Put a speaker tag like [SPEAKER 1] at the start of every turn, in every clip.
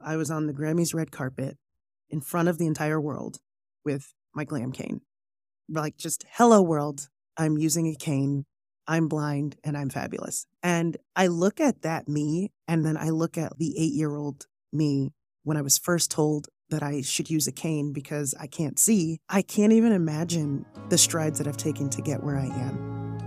[SPEAKER 1] I was on the Grammys red carpet in front of the entire world with my glam cane. Like, just, hello world, I'm using a cane, I'm blind, and I'm fabulous. And I look at that me, and then I look at the 8-year-old me when I was first told that I should use a cane because I can't see. I can't even imagine the strides that I've taken to get where I am.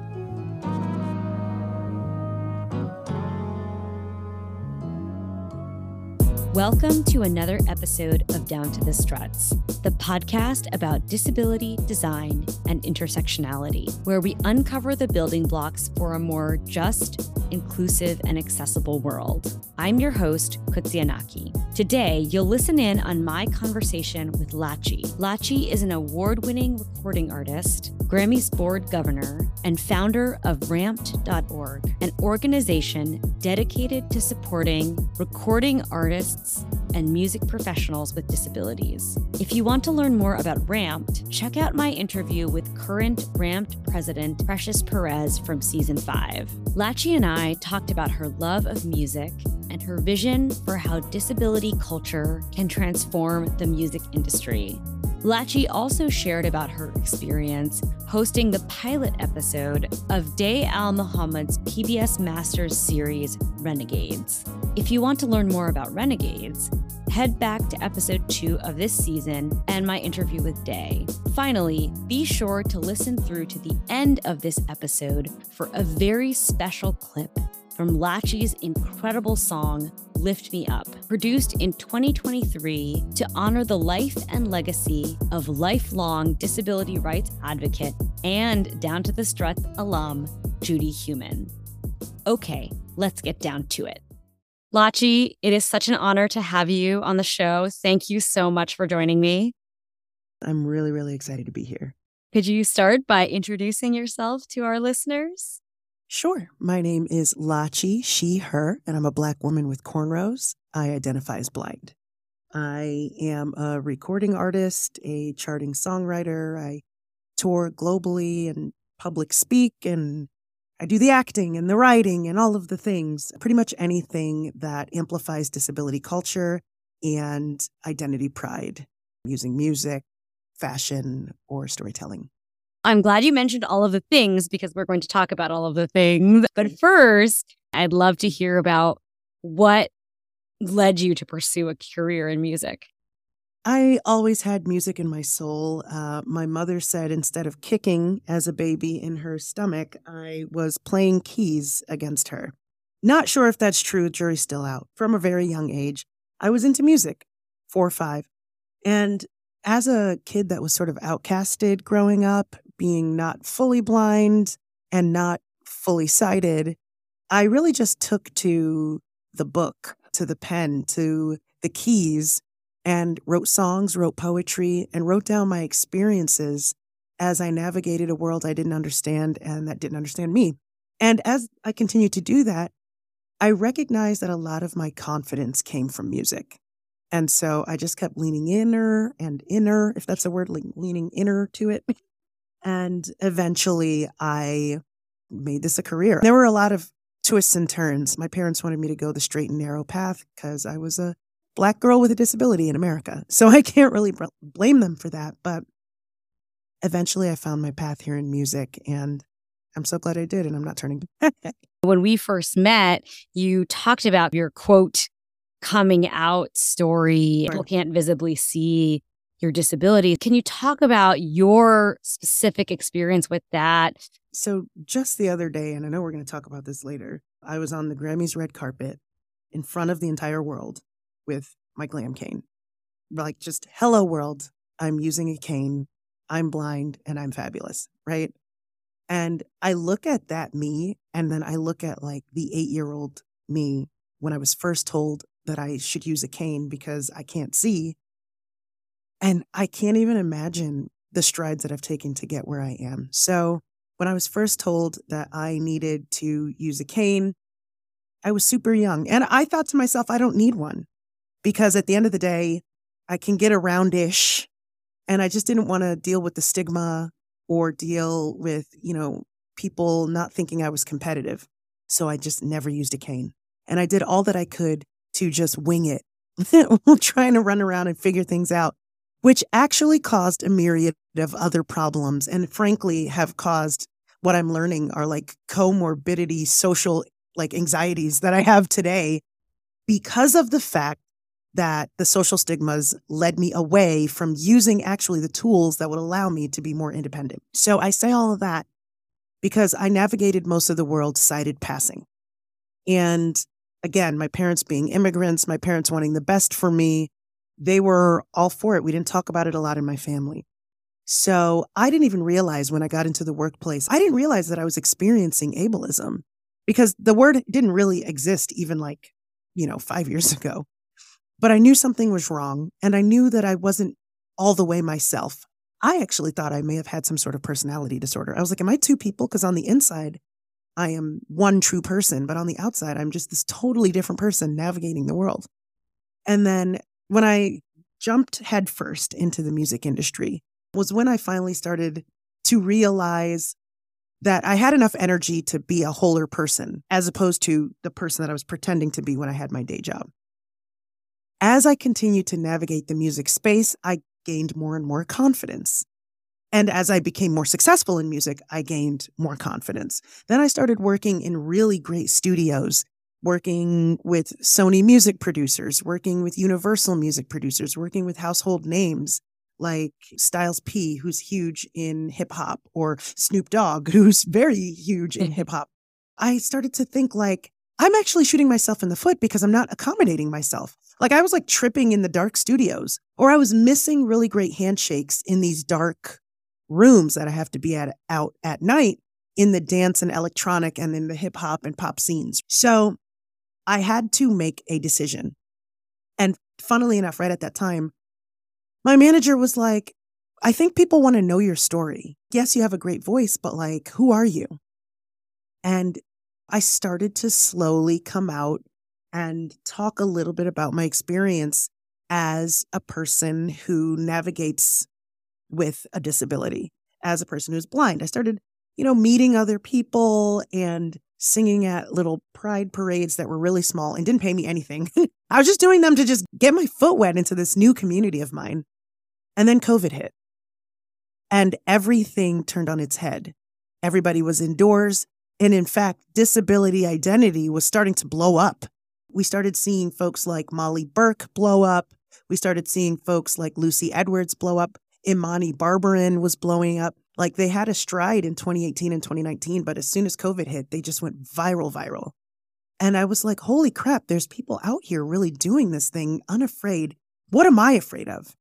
[SPEAKER 2] Welcome to another episode of Down to the Struts, the podcast about disability, design, and intersectionality, where we uncover the building blocks for a more just, inclusive, and accessible world. I'm your host, Kutsianaki. Today, you'll listen in on my conversation with Lachi. Lachi is an award-winning recording artist, Grammys board governor, and founder of Ramped.org, an organization dedicated to supporting recording artists and music professionals with disabilities. If you want to learn more about Ramped, check out my interview with current Ramped president Precious Perez from season 5. Lachi and I talked about her love of music and her vision for how disability culture can transform the music industry. Lachi also shared about her experience hosting the pilot episode of Day Al Muhammad's PBS Masters series, Renegades. If you want to learn more about Renegades, head back to episode 2 of this season and my interview with Day. Finally, be sure to listen through to the end of this episode for a very special clip from Lachi's incredible song, Lift Me Up, produced in 2023 to honor the life and legacy of lifelong disability rights advocate and Down to the Struts alum, Judy Heumann. Okay, let's get down to it. Lachi, it is such an honor to have you on the show. Thank you so much for joining me.
[SPEAKER 1] I'm really, really excited to be here.
[SPEAKER 2] Could you start by introducing yourself to our listeners?
[SPEAKER 1] Sure. My name is Lachi, she, her, and I'm a Black woman with cornrows. I identify as blind. I am a recording artist, a charting songwriter. I tour globally and public speak, and I do the acting and the writing and all of the things, pretty much anything that amplifies disability culture and identity pride using music, fashion, or storytelling.
[SPEAKER 2] I'm glad you mentioned all of the things because we're going to talk about all of the things. But first, I'd love to hear about what led you to pursue a career in music.
[SPEAKER 1] I always had music in my soul. My mother said instead of kicking as a baby in her stomach, I was playing keys against her. Not sure if that's true, jury's still out. From a very young age, I was into music, 4 or 5. And as a kid that was sort of outcasted growing up, being not fully blind and not fully sighted, I really just took to the book, to the pen, to the keys, and wrote songs, wrote poetry, and wrote down my experiences as I navigated a world I didn't understand and that didn't understand me. And as I continued to do that, I recognized that a lot of my confidence came from music. And so I just kept leaning inner and inner, if that's a word, leaning inner to it. And eventually I made this a career. There were a lot of twists and turns. My parents wanted me to go the straight and narrow path because I was a Black girl with a disability in America. So I can't really blame them for that. But eventually I found my path here in music, and I'm so glad I did, and I'm not turning back.
[SPEAKER 2] When we first met, you talked about your, quote, coming out story. People can't visibly see your disability. Can you talk about your specific experience with that?
[SPEAKER 1] So just the other day, and I know we're going to talk about this later, I was on the Grammys red carpet in front of the entire world with my glam cane. Like, just, hello world, I'm using a cane, I'm blind, and I'm fabulous, right? And I look at that me, and then I look at like the 8-year-old me when I was first told that I should use a cane because I can't see. And I can't even imagine the strides that I've taken to get where I am. So when I was first told that I needed to use a cane, I was super young. And I thought to myself, I don't need one because at the end of the day, I can get around-ish. And I just didn't want to deal with the stigma or deal with, people not thinking I was competitive. So I just never used a cane. And I did all that I could to just wing it trying to run around and figure things out, which actually caused a myriad of other problems. And frankly, have caused what I'm learning are like comorbidity, social like anxieties that I have today because of the fact that the social stigmas led me away from using actually the tools that would allow me to be more independent. So I say all of that because I navigated most of the world sighted passing. And again, my parents being immigrants, my parents wanting the best for me, they were all for it. We didn't talk about it a lot in my family. So I didn't even realize when I got into the workplace, I didn't realize that I was experiencing ableism because the word didn't really exist even 5 years ago. But I knew something was wrong, and I knew that I wasn't all the way myself. I actually thought I may have had some sort of personality disorder. I was like, am I two people? Because on the inside, I am one true person, but on the outside, I'm just this totally different person navigating the world. And then when I jumped headfirst into the music industry was when I finally started to realize that I had enough energy to be a wholer person as opposed to the person that I was pretending to be when I had my day job. As I continued to navigate the music space, I gained more and more confidence. And as I became more successful in music, I gained more confidence. Then I started working in really great studios, working with Sony music producers, working with Universal music producers, working with household names like Styles P, who's huge in hip hop, or Snoop Dogg, who's very huge in hip hop. I started to think like, I'm actually shooting myself in the foot because I'm not accommodating myself. Like I was like tripping in the dark studios, or I was missing really great handshakes in these dark rooms that I have to be out at night in the dance and electronic and in the hip hop and pop scenes. So I had to make a decision. And funnily enough, right at that time, my manager was like, I think people want to know your story. Yes, you have a great voice, but like, who are you? And I started to slowly come out and talk a little bit about my experience as a person who navigates with a disability, as a person who's blind. I started, meeting other people and singing at little pride parades that were really small and didn't pay me anything. I was just doing them to just get my foot wet into this new community of mine. And then COVID hit and everything turned on its head. Everybody was indoors. And in fact, disability identity was starting to blow up. We started seeing folks like Molly Burke blow up. We started seeing folks like Lucy Edwards blow up. Imani Barbarin was blowing up. Like they had a stride in 2018 and 2019, but as soon as COVID hit, they just went viral. And I was like, holy crap, there's people out here really doing this thing unafraid. What am I afraid of?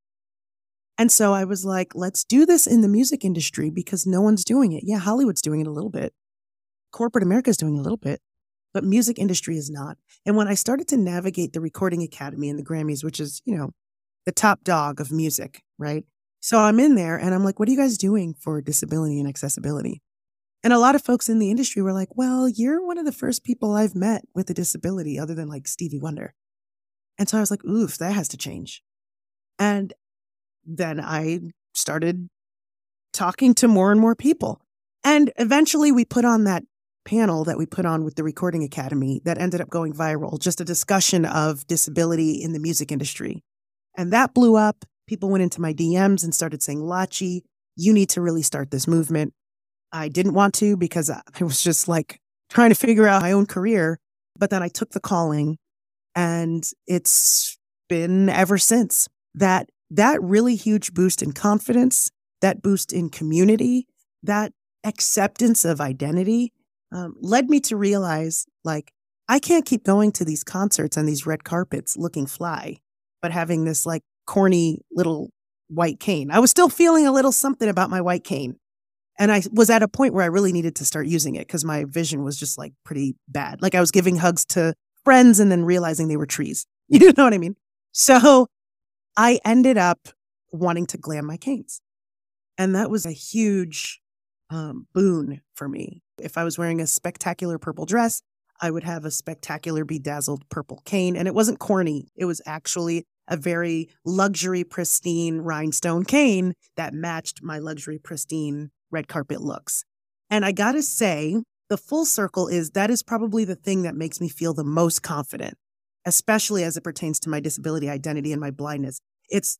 [SPEAKER 1] And so I was like, let's do this in the music industry because no one's doing it. Yeah, Hollywood's doing it a little bit. Corporate America's doing it a little bit, but music industry is not. And when I started to navigate the Recording Academy and the Grammys, which is, the top dog of music, right? So I'm in there and I'm like, what are you guys doing for disability and accessibility? And a lot of folks in the industry were like, well, you're one of the first people I've met with a disability other than like Stevie Wonder. And so I was like, oof, that has to change. And then I started talking to more and more people. And eventually we put on that panel that we put on with the Recording Academy that ended up going viral, just a discussion of disability in the music industry. And that blew up. People went into my DMs and started saying, Lachi, you need to really start this movement. I didn't want to because I was just like trying to figure out my own career. But then I took the calling and it's been ever since. That really huge boost in confidence, that boost in community, that acceptance of identity led me to realize like I can't keep going to these concerts and these red carpets looking fly, but having this like corny little white cane. I was still feeling a little something about my white cane. And I was at a point where I really needed to start using it because my vision was just like pretty bad. Like I was giving hugs to friends and then realizing they were trees. You know what I mean? So I ended up wanting to glam my canes. And that was a huge boon for me. If I was wearing a spectacular purple dress, I would have a spectacular bedazzled purple cane. And it wasn't corny. It was actually a very luxury, pristine rhinestone cane that matched my luxury, pristine red carpet looks. And I gotta say, the full circle is that is probably the thing that makes me feel the most confident. especially as it pertains to my disability identity and my blindness. It's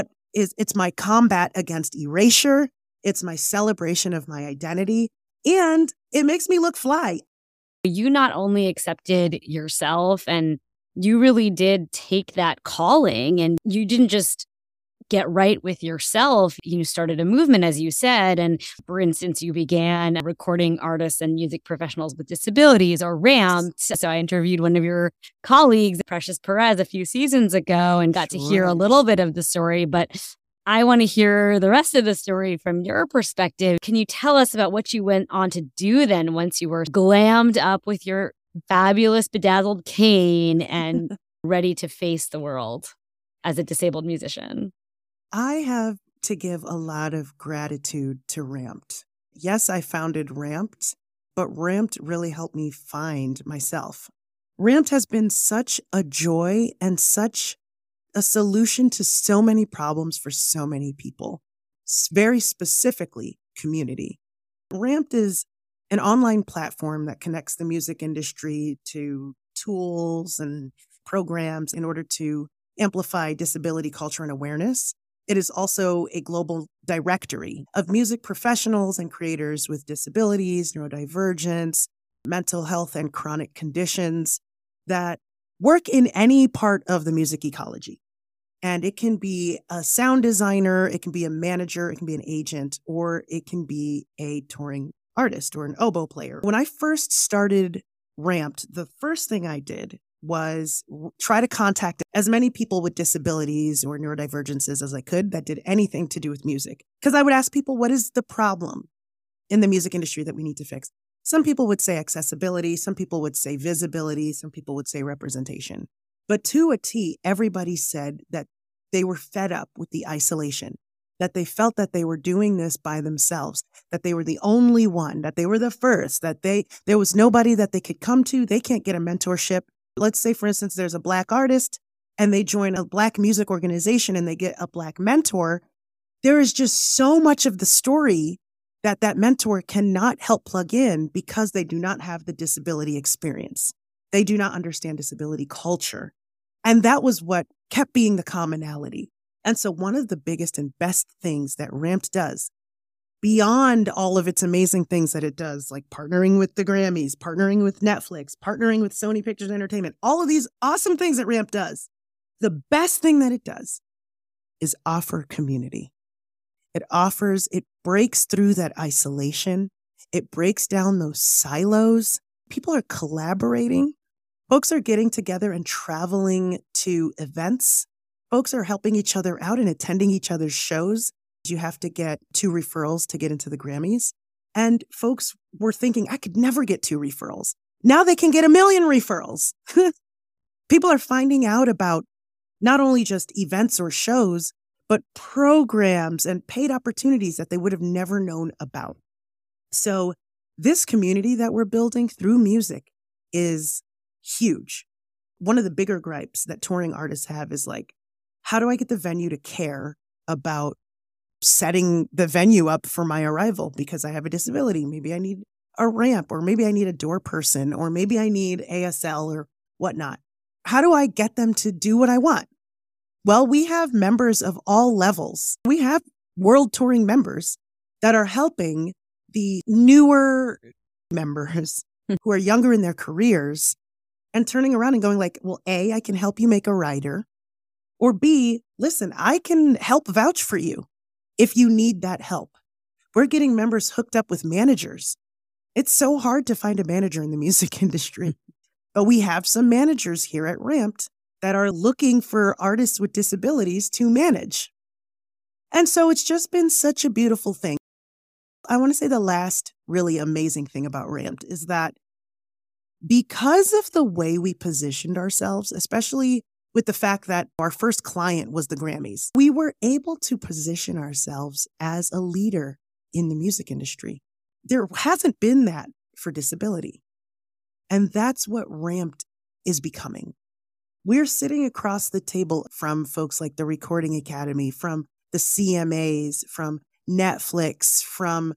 [SPEAKER 1] my combat against erasure. It's my celebration of my identity, and it makes me look fly.
[SPEAKER 2] You not only accepted yourself, and you really did take that calling, and you didn't just get right with yourself. You started a movement, as you said. And for instance, you began recording artists and music professionals with disabilities, or RAMPed. So I interviewed one of your colleagues, Precious Perez, a few seasons ago and got to hear a little bit of the story. But I want to hear the rest of the story from your perspective. Can you tell us about what you went on to do then once you were glammed up with your fabulous bedazzled cane and ready to face the world as a disabled musician?
[SPEAKER 1] I have to give a lot of gratitude to RAMPed. Yes, I founded RAMPed, but RAMPed really helped me find myself. RAMPed has been such a joy and such a solution to so many problems for so many people, very specifically community. RAMPed is an online platform that connects the music industry to tools and programs in order to amplify disability culture and awareness. It is also a global directory of music professionals and creators with disabilities, neurodivergence, mental health, and chronic conditions that work in any part of the music ecology. And it can be a sound designer, it can be a manager, it can be an agent, or it can be a touring artist or an oboe player. When I first started RAMPed, the first thing I did was try to contact as many people with disabilities or neurodivergences as I could that did anything to do with music. Because I would ask people, what is the problem in the music industry that we need to fix? Some people would say accessibility. Some people would say visibility. Some people would say representation. But to a T, everybody said that they were fed up with the isolation, that they felt that they were doing this by themselves, that they were the only one, that they were the first, that there was nobody that they could come to. They can't get a mentorship. Let's say, for instance, there's a Black artist and they join a Black music organization and they get a Black mentor. There is just so much of the story that mentor cannot help plug in because they do not have the disability experience. They do not understand disability culture. And that was what kept being the commonality. And so one of the biggest and best things that RAMPed does, beyond all of its amazing things that it does, like partnering with the Grammys, partnering with Netflix, partnering with Sony Pictures Entertainment, all of these awesome things that RAMPed does, the best thing that it does is offer community. It breaks through that isolation. It breaks down those silos. People are collaborating. Folks are getting together and traveling to events. Folks are helping each other out and attending each other's shows. You have to get 2 referrals to get into the Grammys. And folks were thinking, I could never get 2 referrals. Now they can get 1 million referrals. People are finding out about not only just events or shows, but programs and paid opportunities that they would have never known about. So this community that we're building through music is huge. One of the bigger gripes that touring artists have is like, how do I get the venue to care about setting the venue up for my arrival because I have a disability? Maybe I need a ramp, or maybe I need a door person, or maybe I need ASL or whatnot. How do I get them to do what I want? Well, we have members of all levels. We have world touring members that are helping the newer members who are younger in their careers and turning around and going like, well, A, I can help you make a rider, or B, listen, I can help vouch for you if you need that help. We're getting members hooked up with managers. It's so hard to find a manager in the music industry, but we have some managers here at RAMPed that are looking for artists with disabilities to manage. And so it's just been such a beautiful thing. I want to say the last really amazing thing about RAMPed is that because of the way we positioned ourselves, especially with the fact that our first client was the Grammys, we were able to position ourselves as a leader in the music industry. There hasn't been that for disability. And that's what RAMPed is becoming. We're sitting across the table from folks like the Recording Academy, from the CMAs, from Netflix, from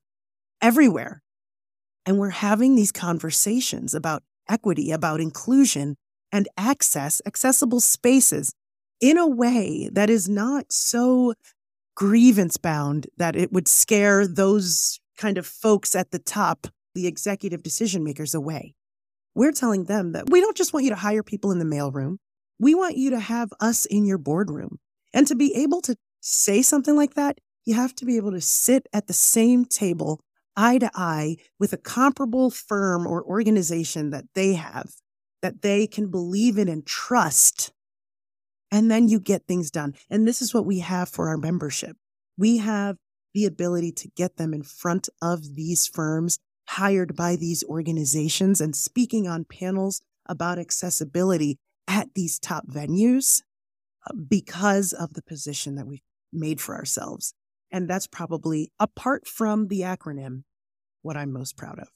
[SPEAKER 1] everywhere. And we're having these conversations about equity, about inclusion, and accessible spaces in a way that is not so grievance bound that it would scare those kind of folks at the top, the executive decision makers, away. We're telling them that we don't just want you to hire people in the mailroom. We want you to have us in your boardroom. And to be able to say something like that, you have to be able to sit at the same table, eye to eye, with a comparable firm or organization that they have, that they can believe in and trust. And then you get things done. And this is what we have for our membership. We have the ability to get them in front of these firms, hired by these organizations, and speaking on panels about accessibility at these top venues because of the position that we've made for ourselves. And that's probably, apart from the acronym, what I'm most proud of.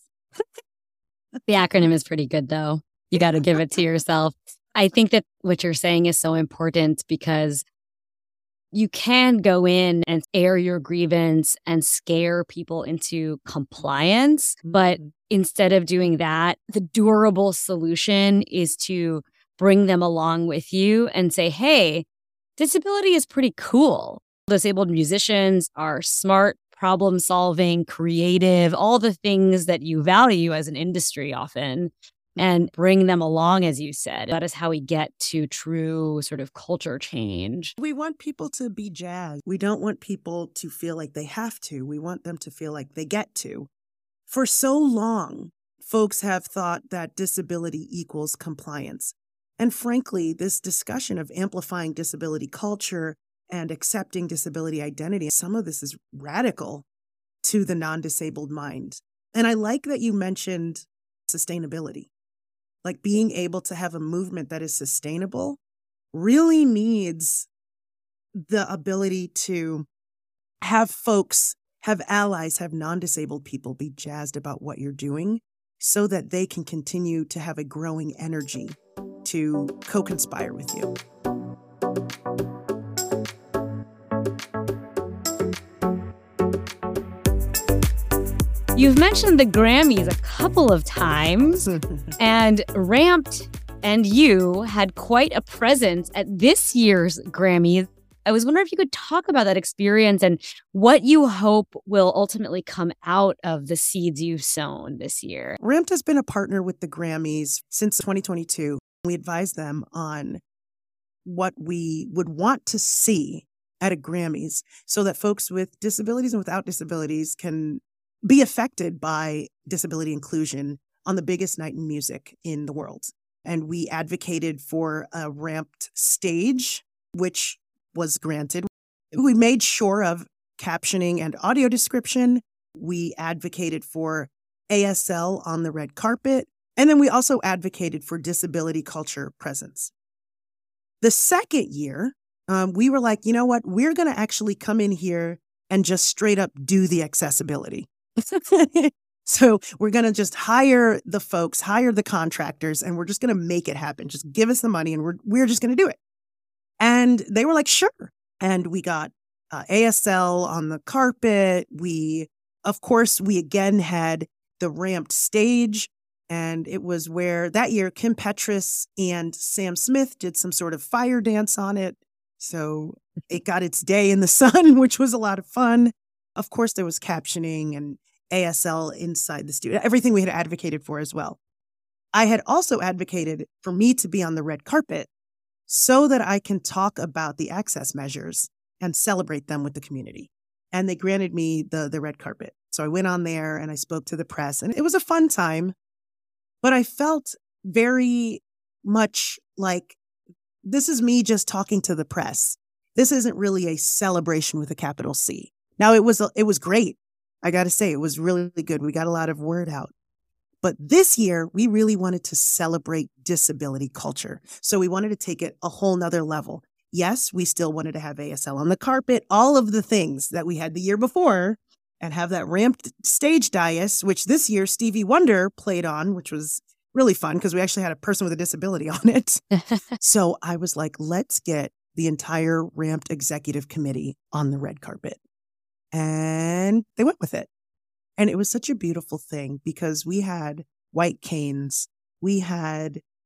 [SPEAKER 2] The acronym is pretty good, though. You got to give it to yourself. I think that what you're saying is so important because you can go in and air your grievance and scare people into compliance. But instead of doing that, the durable solution is to bring them along with you and say, hey, disability is pretty cool. Disabled musicians are smart, problem-solving, creative, all the things that you value as an industry often, and bring them along, as you said. That is how we get to true sort of culture change.
[SPEAKER 1] We want people to be jazzed. We don't want people to feel like they have to. We want them to feel like they get to. For so long, folks have thought that disability equals compliance. And frankly, this discussion of amplifying disability culture and accepting disability identity, some of this is radical to the non-disabled mind. And I like that you mentioned sustainability. Like being able to have a movement that is sustainable really needs the ability to have folks, have allies, have non-disabled people be jazzed about what you're doing so that they can continue to have a growing energy to co-conspire with you.
[SPEAKER 2] You've mentioned the Grammys a couple of times, and Ramped and you had quite a presence at this year's Grammys. I was wondering if you could talk about that experience and what you hope will ultimately come out of the seeds you've sown this year.
[SPEAKER 1] Ramped has been a partner with the Grammys since 2022. We advise them on what we would want to see at a Grammys so that folks with disabilities and without disabilities can be affected by disability inclusion on the biggest night in music in the world. And we advocated for a ramped stage, which was granted. We made sure of captioning and audio description. We advocated for ASL on the red carpet. And then we also advocated for disability culture presence. The second year, we were like, you know what? We're going to actually come in here and just straight up do the accessibility. So we're going to just hire the folks, hire the contractors, and we're just going to make it happen. Just give us the money and we're just going to do it. And they were like, sure. And we got ASL on the carpet. Of course, we again had the ramped stage. And it was where that year, Kim Petras and Sam Smith did some sort of fire dance on it. So it got its day in the sun, which was a lot of fun. Of course, there was captioning and ASL inside the studio, everything we had advocated for as well. I had also advocated for me to be on the red carpet so that I can talk about the access measures and celebrate them with the community. And they granted me the red carpet. So I went on there and I spoke to the press, and it was a fun time. But I felt very much like this is me just talking to the press. This isn't really a celebration with a capital C. Now, it was great. I got to say, it was really good. We got a lot of word out. But this year, we really wanted to celebrate disability culture. So we wanted to take it a whole nother level. Yes, we still wanted to have ASL on the carpet, all of the things that we had the year before, and have that ramped stage dais, which this year Stevie Wonder played on, which was really fun because we actually had a person with a disability on it. So I was like, let's get the entire ramped executive committee on the red carpet. And they went with it. And it was such a beautiful thing because we had white canes. We had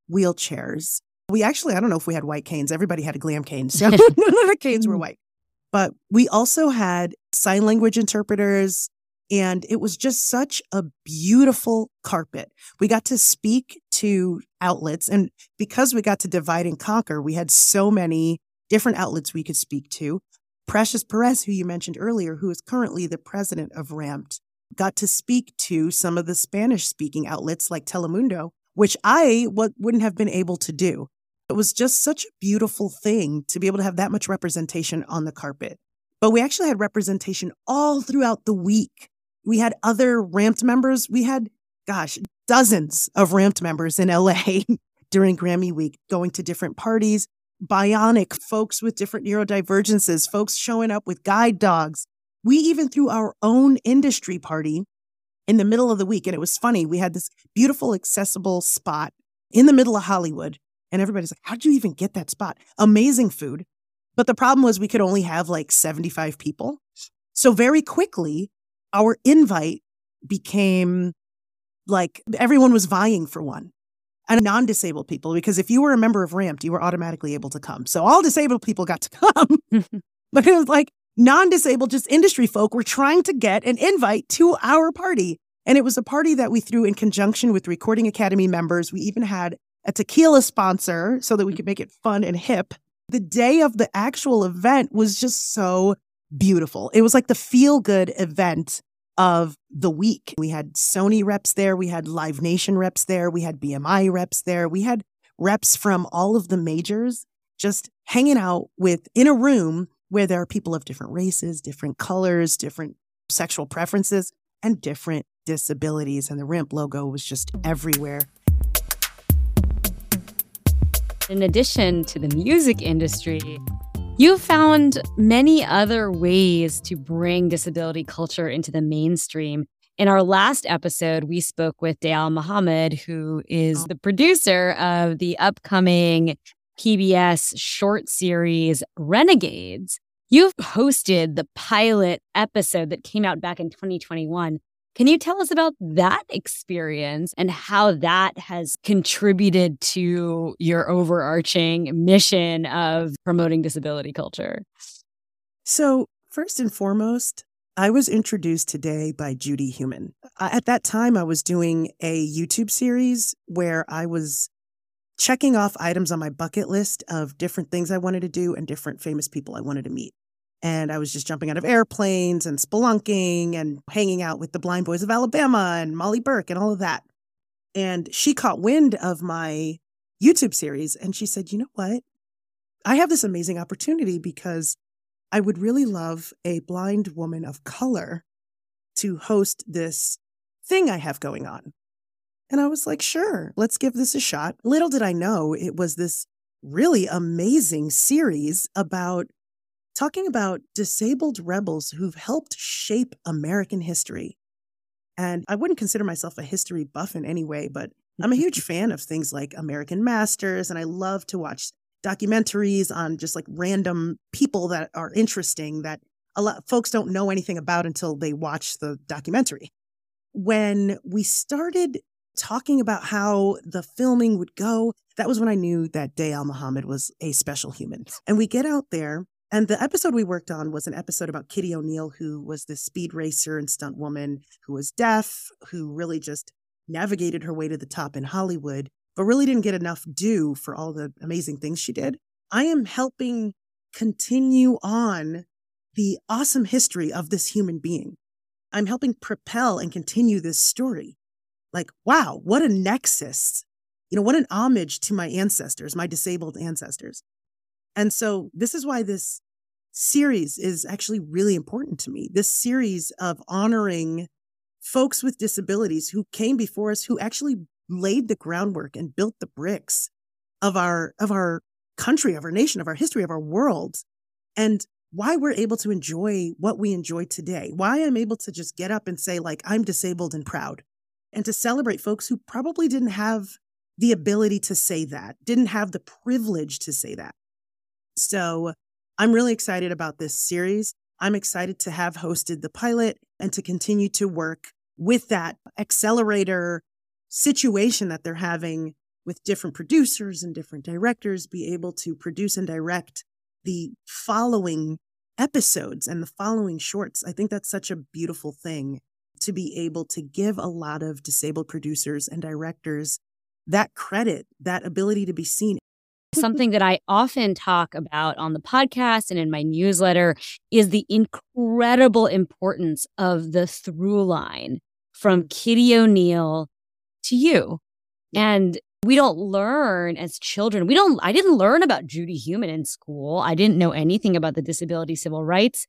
[SPEAKER 1] wheelchairs. We actually, I don't know if we had white canes. Everybody had a glam cane. So none of the canes were white. But we also had sign language interpreters. And it was just such a beautiful carpet. We got to speak to outlets. And because we got to divide and conquer, we had so many different outlets we could speak to. Precious Perez, who you mentioned earlier, who is currently the president of RAMPT, got to speak to some of the Spanish-speaking outlets like Telemundo, which I wouldn't have been able to do. It was just such a beautiful thing to be able to have that much representation on the carpet. But we actually had representation all throughout the week. We had other RAMPT members. We had, dozens of RAMPT members in LA during Grammy Week, going to different parties, bionic folks with different neurodivergences, folks showing up with guide dogs. We even threw our own industry party in the middle of the week. And it was funny. We had this beautiful, accessible spot in the middle of Hollywood. And everybody's like, how'd you even get that spot? Amazing food. But the problem was we could only have like 75 people. So very quickly, our invite became like everyone was vying for one. And non-disabled people, because if you were a member of RAMPT, you were automatically able to come. So all disabled people got to come. But it was like non-disabled, just industry folk were trying to get an invite to our party. And it was a party that we threw in conjunction with Recording Academy members. We even had a tequila sponsor so that we could make it fun and hip. The day of the actual event was just so beautiful. It was like the feel-good event of the week. We had Sony reps there. We had Live Nation reps there. We had BMI reps there. We had reps from all of the majors just hanging out in a room where there are people of different races, different colors, different sexual preferences, and different disabilities. And the RAMPT logo was just everywhere.
[SPEAKER 2] In addition to the music industry, you found many other ways to bring disability culture into the mainstream. In our last episode, we spoke with Dayal Muhammad, who is the producer of the upcoming PBS short series Renegades. You've hosted the pilot episode that came out back in 2021. Can you tell us about that experience and how that has contributed to your overarching mission of promoting disability culture?
[SPEAKER 1] So first and foremost, I was introduced today by Judy Heumann. At that time, I was doing a YouTube series where I was checking off items on my bucket list of different things I wanted to do and different famous people I wanted to meet. And I was just jumping out of airplanes and spelunking and hanging out with the Blind Boys of Alabama and Molly Burke and all of that. And she caught wind of my YouTube series and she said, you know what? I have this amazing opportunity because I would really love a blind woman of color to host this thing I have going on. And I was like, sure, let's give this a shot. Little did I know it was this really amazing series talking about disabled rebels who've helped shape American history. And I wouldn't consider myself a history buff in any way, but I'm a huge fan of things like American Masters, and I love to watch documentaries on just like random people that are interesting that a lot of folks don't know anything about until they watch the documentary. When we started talking about how the filming would go, that was when I knew that Dayal Muhammad was a special human. And we get out there. And the episode we worked on was an episode about Kitty O'Neill, who was this speed racer and stunt woman who was deaf, who really just navigated her way to the top in Hollywood, but really didn't get enough due for all the amazing things she did. I am helping continue on the awesome history of this human being. I'm helping propel and continue this story. Like, wow, what a nexus. What an homage to my ancestors, my disabled ancestors. And so this is why this series is actually really important to me. This series of honoring folks with disabilities who came before us, who actually laid the groundwork and built the bricks of our country, of our nation, of our history, of our world, and why we're able to enjoy what we enjoy today. Why I'm able to just get up and say, like, I'm disabled and proud, and to celebrate folks who probably didn't have the ability to say that, didn't have the privilege to say that. So I'm really excited about this series. I'm excited to have hosted the pilot and to continue to work with that accelerator situation that they're having with different producers and different directors, be able to produce and direct the following episodes and the following shorts. I think that's such a beautiful thing, to be able to give a lot of disabled producers and directors that credit, that ability to be seen.
[SPEAKER 2] Something that I often talk about on the podcast and in my newsletter is the incredible importance of the through line from Kitty O'Neill to you. And we don't learn as children. I didn't learn about Judy Heumann in school. I didn't know anything about the disability civil rights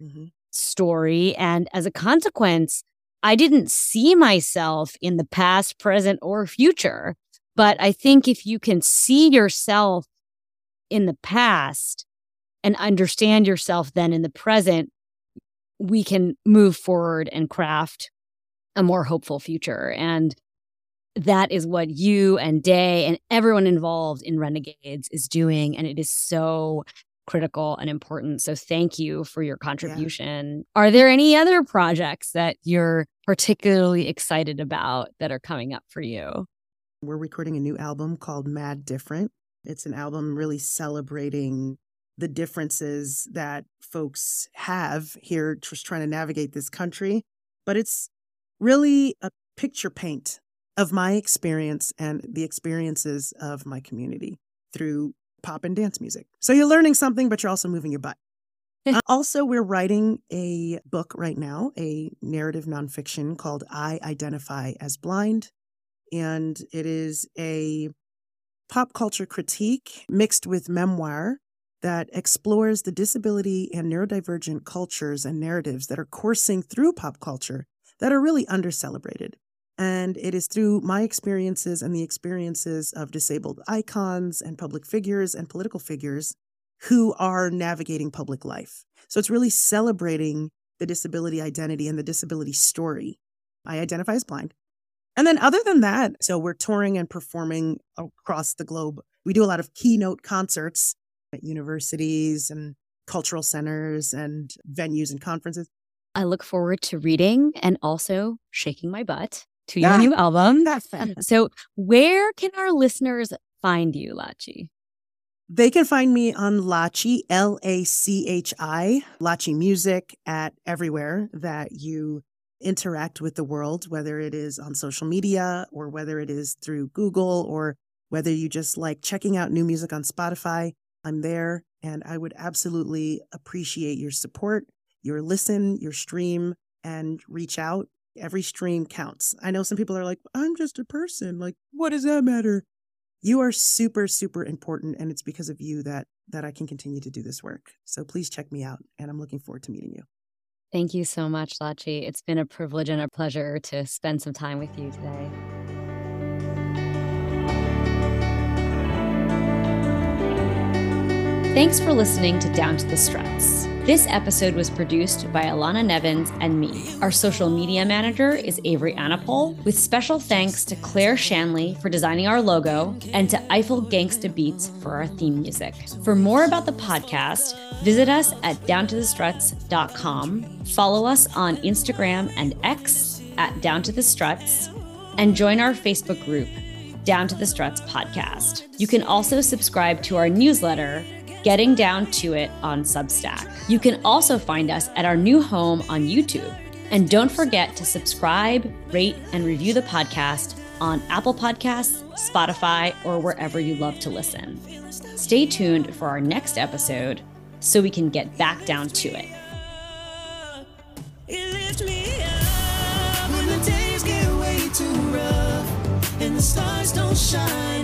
[SPEAKER 2] story. And as a consequence, I didn't see myself in the past, present, or future. But I think if you can see yourself in the past and understand yourself then in the present, we can move forward and craft a more hopeful future. And that is what you and Day and everyone involved in Renegades is doing. And it is so critical and important. So thank you for your contribution. Yeah. Are there any other projects that you're particularly excited about that are coming up for you?
[SPEAKER 1] We're recording a new album called Mad Different. It's an album really celebrating the differences that folks have here just trying to navigate this country. But it's really a picture paint of my experience and the experiences of my community through pop and dance music. So you're learning something, but you're also moving your butt. Also, we're writing a book right now, a narrative nonfiction called I Identify as Blind. And it is a pop culture critique mixed with memoir that explores the disability and neurodivergent cultures and narratives that are coursing through pop culture that are really under-celebrated. And it is through my experiences and the experiences of disabled icons and public figures and political figures who are navigating public life. So it's really celebrating the disability identity and the disability story. I identify as blind. And then other than that, so we're touring and performing across the globe. We do a lot of keynote concerts at universities and cultural centers and venues and conferences.
[SPEAKER 2] I look forward to reading and also shaking my butt to your new album.
[SPEAKER 1] That's fun.
[SPEAKER 2] So where can our listeners find you, Lachi?
[SPEAKER 1] They can find me on Lachi, Lachi, Lachi Music, at everywhere that you interact with the world, whether it is on social media or whether it is through Google or whether you just like checking out new music on Spotify. I'm there, and I would absolutely appreciate your support, your listen, your stream, and reach out. Every stream counts. I know some people are like, I'm just a person. Like, what does that matter? You are super, super important, and it's because of you that I can continue to do this work. So please check me out, and I'm looking forward to meeting you.
[SPEAKER 2] Thank you so much, Lachi. It's been a privilege and a pleasure to spend some time with you today. Thanks for listening to Down to the Struts. This episode was produced by Alana Nevins and me. Our social media manager is Avery Anapol, with special thanks to Claire Shanley for designing our logo and to Eiffel Gangsta Beats for our theme music. For more about the podcast, visit us at downtothestruts.com, follow us on Instagram and X at downtothestruts, and join our Facebook group, Down to the Struts Podcast. You can also subscribe to our newsletter, Getting Down to It, on Substack. You can also find us at our new home on YouTube. And don't forget to subscribe, rate, and review the podcast on Apple Podcasts, Spotify, or wherever you love to listen. Stay tuned for our next episode so we can get back down to it. It lifts me up when the days get way too rough and the stars don't shine.